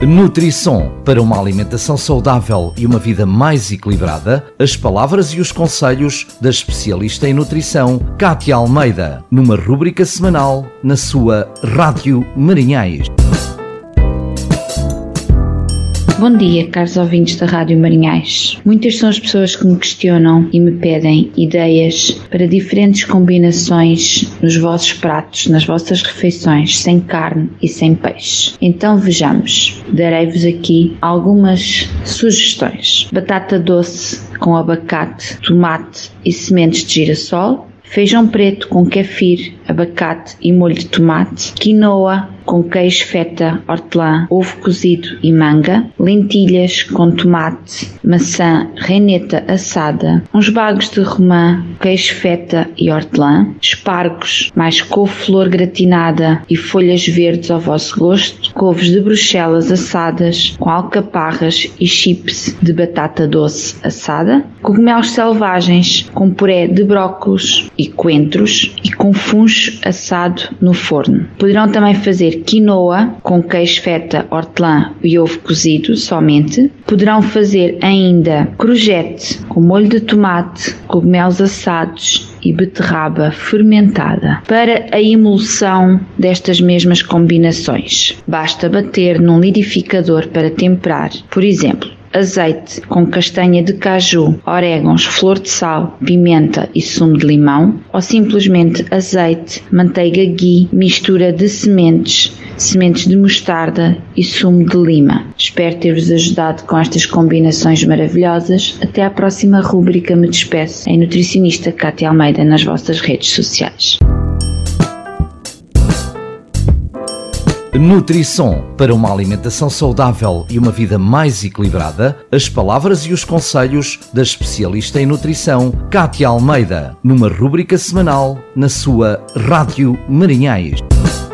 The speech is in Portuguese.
Nutrisson, para uma alimentação saudável e uma vida mais equilibrada, as palavras e os conselhos da especialista em nutrição, Cátia Almeida, numa rúbrica semanal na sua Rádio Marinhais. Bom dia, caros ouvintes da Rádio Marinhais. Muitas são as pessoas que me questionam e me pedem ideias para diferentes combinações nos vossos pratos, nas vossas refeições, sem carne e sem peixe. Então vejamos, darei-vos aqui algumas sugestões. Batata doce com abacate, tomate e sementes de girassol, feijão preto com kefir, abacate e molho de tomate, quinoa com queijo, feta, hortelã, ovo cozido e manga, lentilhas com tomate, maçã, reineta assada, uns bagos de romã, queijo, feta e hortelã, espargos, mais couve-flor gratinada e folhas verdes ao vosso gosto, couves de Bruxelas assadas com alcaparras e chips de batata doce assada, cogumelos selvagens com puré de brócolos e coentros e com funcho assado no forno. Poderão também fazer quinoa com queijo, feta, hortelã e ovo cozido somente. Poderão fazer ainda crojete com molho de tomate, cogumelos assados e beterraba fermentada. Para a emulsão destas mesmas combinações, basta bater num liquidificador para temperar. Por exemplo, azeite com castanha de caju, orégãos, flor de sal, pimenta e sumo de limão, ou simplesmente azeite, manteiga ghee, mistura de sementes de mostarda e sumo de lima. Espero ter-vos ajudado com estas combinações maravilhosas. Até à próxima rúbrica. Me despeço. A nutricionista Cátia Almeida nas vossas redes sociais. Nutrisson, para uma alimentação saudável e uma vida mais equilibrada, as palavras e os conselhos da especialista em nutrição, Cátia Almeida, numa rúbrica semanal na sua Rádio Marinhais.